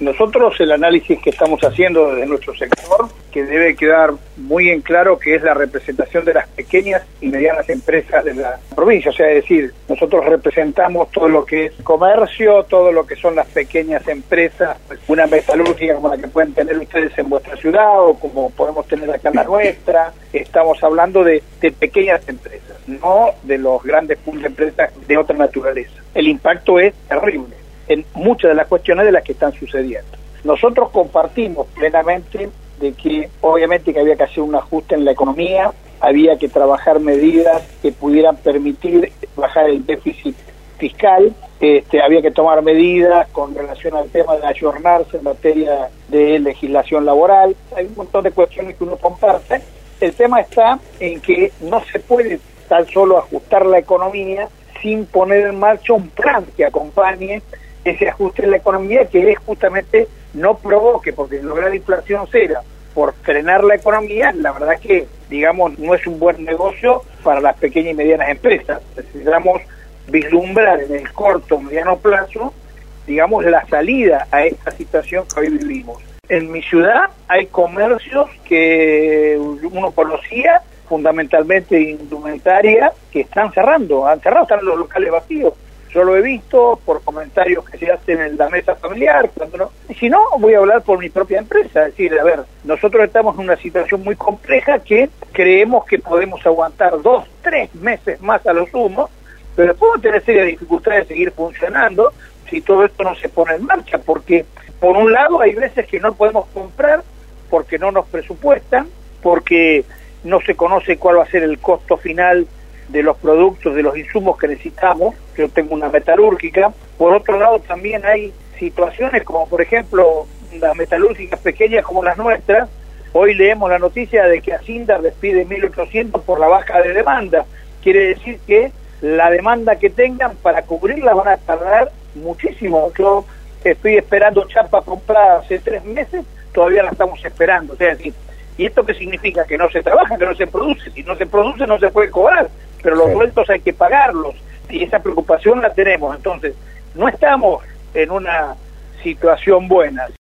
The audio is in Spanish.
Nosotros el análisis que estamos haciendo desde nuestro sector, que debe quedar muy en claro que es la representación de las pequeñas y medianas empresas de la provincia, o sea, es decir, nosotros representamos todo lo que es comercio, todo lo que son las pequeñas empresas, una metalúrgica como la que pueden tener ustedes en vuestra ciudad o como podemos tener acá en la nuestra. Estamos hablando de pequeñas empresas, no de los grandes pools de empresas de otra naturaleza. El impacto es terrible en muchas de las cuestiones de las que están sucediendo. Nosotros compartimos plenamente de que obviamente que había que hacer un ajuste en la economía, había que trabajar medidas que pudieran permitir bajar el déficit fiscal, había que tomar medidas con relación al tema de ayornarse en materia de legislación laboral. Hay un montón de cuestiones que uno comparte. El tema está en que no se puede tan solo ajustar la economía sin poner en marcha un plan que acompañe ese ajuste en la economía, que es justamente no provoque, porque lograr inflación cero por frenar la economía, la verdad que, digamos, no es un buen negocio para las pequeñas y medianas empresas. Necesitamos vislumbrar en el corto o mediano plazo, digamos, la salida a esta situación que hoy vivimos. En mi ciudad hay comercios que uno conocía, fundamentalmente indumentaria, que están cerrando, están los locales vacíos. Yo lo he visto por comentarios que se hacen en la mesa familiar, cuando no. Y si no, voy a hablar por mi propia empresa, es decir, a ver, nosotros estamos en una situación muy compleja que creemos que podemos aguantar 2, 3 meses más a lo sumo, pero podemos tener serias dificultades de seguir funcionando si todo esto no se pone en marcha, porque por un lado hay veces que no podemos comprar porque no nos presupuestan, porque no se conoce cuál va a ser el costo final de los productos, de los insumos que necesitamos. Yo tengo una metalúrgica. Por otro lado también hay situaciones como por ejemplo las metalúrgicas pequeñas como las nuestras. Hoy leemos la noticia de que Acindar despide 1.800 por la baja de demanda. Quiere decir que la demanda que tengan para cubrirla van a tardar muchísimo. Yo estoy esperando chapa comprada hace 3 meses, todavía la estamos esperando. O sea, ¿y esto qué significa? Que no se trabaja, que no se produce. Si no se produce no se puede cobrar, pero los sueldos hay que pagarlos y esa preocupación la tenemos. Entonces, no estamos en una situación buena.